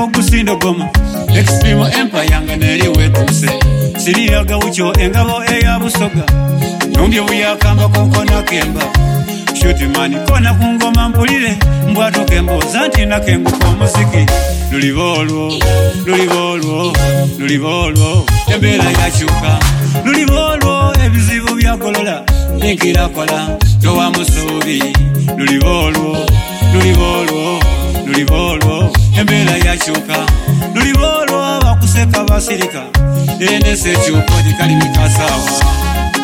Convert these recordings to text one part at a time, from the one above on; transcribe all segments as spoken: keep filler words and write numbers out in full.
okusindo goma Extreme Empire yanga neri wetuse Siriyaga ucho engabo eya busoga Numbye uyakamba kokona kemba Shuti mani kona kungoma mpulire Mbwato kembo zanti na kengu kwa muziki Lulivolwo, lulivolwo, lulivolwo Tembela ya chuka Lulivolwo ebizibu bya kolola Nikira kola, towa musubi Lulivolwo, lulivolwo, lulivolwo Tembela ya chuka Lulivolwo abakuseka basirika Ene se chuko dikali mikasawa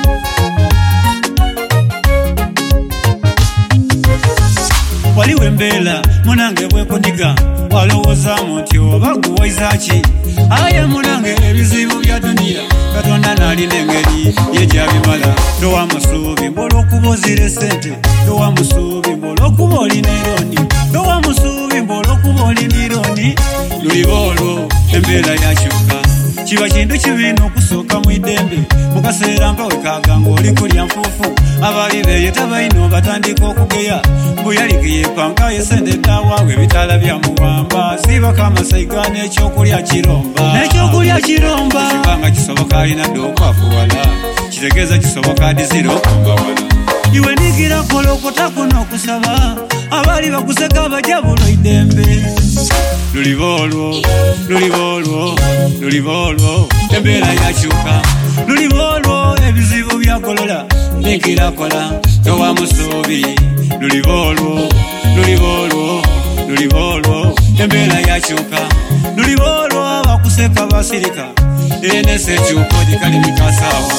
Waliwe mbela munange bweko ndiga walowoza muti obaguwa izaki aya munange ebizibu bya dunia katonda nali nengeri yejabimala towa musubi mbolo kubozire sente towa musubi mbolo kuboli neroni towa musubi mbolo kuboli mironi lulibolo embela yachuka Chiba chindu chibino kusoka mwidembe Mukasera mpa wekaga ngoli kulya mfufu Abali beye tabaino batandika okugeya Mbuyalikiye panka yesende tawawe bitala bya muwamba Siba kama saigane ekyokulya kiromba Nekyokulya kiromba Chibanga kisoboka ina dokwa fuwala Chitegeza kisoboka diziro kumba wala Iwe nigira koloko takuno kusaba Abali bakuseka bajabulo idembe Lulivolwo, lulivolwo, lulivolwo Tembela ya chuka Lulivolwo ebizibu bya kolola Nikira kola, towa musubi Lulivolwo, lulivolwo, lulivolwo Tembela ya chuka Lulivolwo abakuseka basirika Ene se chuko dikali mikasawa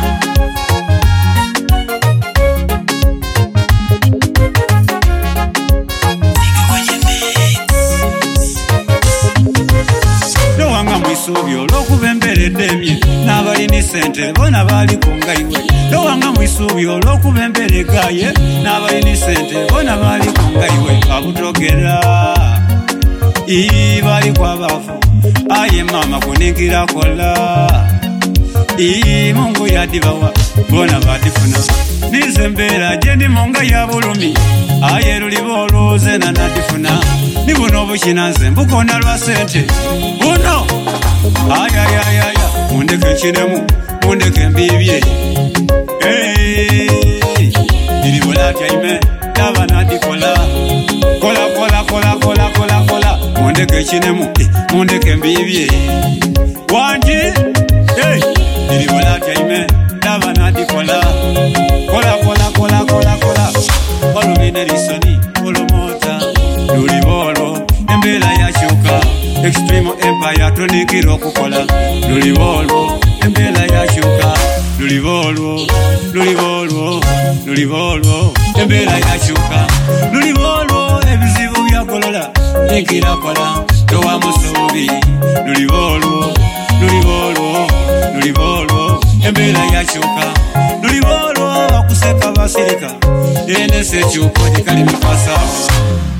Mwisuubyo lokubemberedde emye n'abali ni sente bona bali kungaiwe lowanga mwisuubyo lokubemberegaye n'abali ni sente bona bali kungaiwe abutogera ii bali kwabafu aye mama kuningira kola ii Mungu yadibawa bona badifuna nize mbera jendi monga ya bulumi aye lulibolo zena nadifuna nibuno obukinanze mbukona lwa sente buno ayayayaya mundeke kiremu mundeke mbibye nilibola jaime daba nadikola kola kola kola kola kola kola mundeke kiremu mundeke mbibye wanji nilibola jaime daba nadikola kola kola kola kola kola olumine lisoni olumota lulibolo embela yachuka Extreme Empire tonikira okukola Lulivolwo embela yachuka Lulivolwo Lulivolwo Lulivolwo embela yachuka Lulivolwo ebizibu bya kolola Nikira kola towa musubi Lulivolwo Lulivolwo Lulivolwo embela yachuka Lulivolwo abakuseka basirika Ene se chuko dikali mikasawa